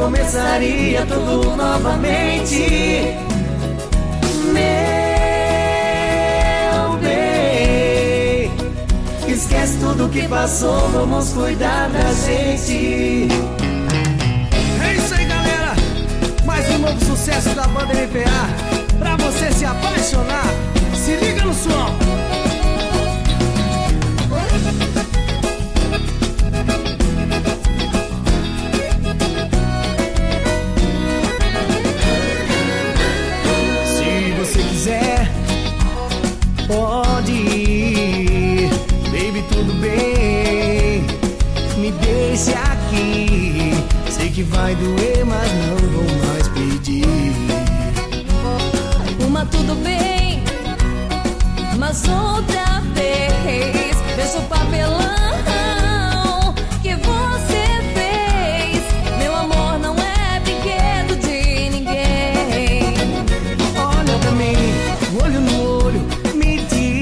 começaria tudo novamente. Meu bem, esquece tudo que passou, vamos cuidar da gente. É isso aí, galera, mais um novo sucesso da banda MPA, pra você se apaixonar. Se liga no som. Se você quiser, pode ir, baby, tudo bem. Me deixe aqui, sei que vai doer, mas não vou mais pedir. Uma tudo bem, mas outra vez vejo o papelão que você fez. Meu amor não é brinquedo de ninguém. Olha pra mim, olho no olho, me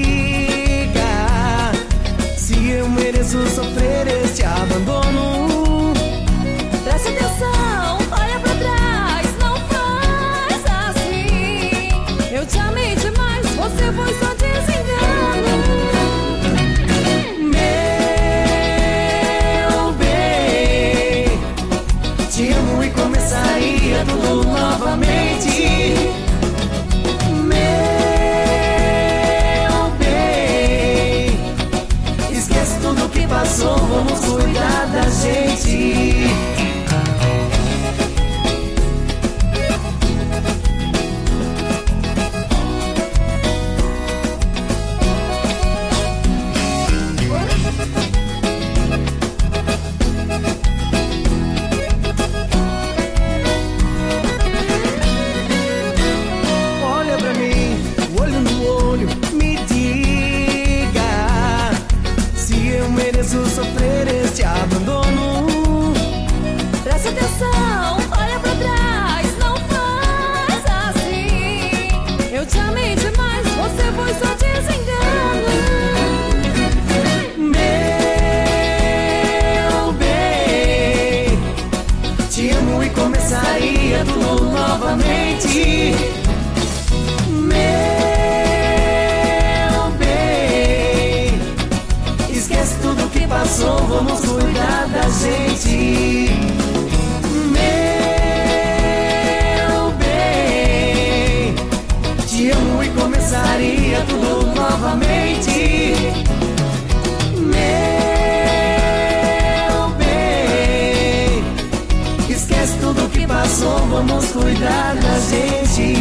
diga se eu mereço sofrer este abandono. Preste atenção, olha pra trás, não faz assim. Eu te amei demais, você foi só desengano. Meu bem, te amo e começaria tudo novamente. Meu bem, esquece tudo que passou, vamos cuidar da gente. Olha pra mim, olho no olho, me diga se eu mereço sofrer este abandono. Preste atenção, olha pra trás, não faz assim. Eu te amei demais, você foi só desengano. Meu bem, te amo e começaria tudo novamente. Meu bem, esquece tudo que passou, vamos cuidar da gente. Meu bem, te amo e começaria tudo novamente. Meu bem, esquece tudo que passou, vamos cuidar da gente.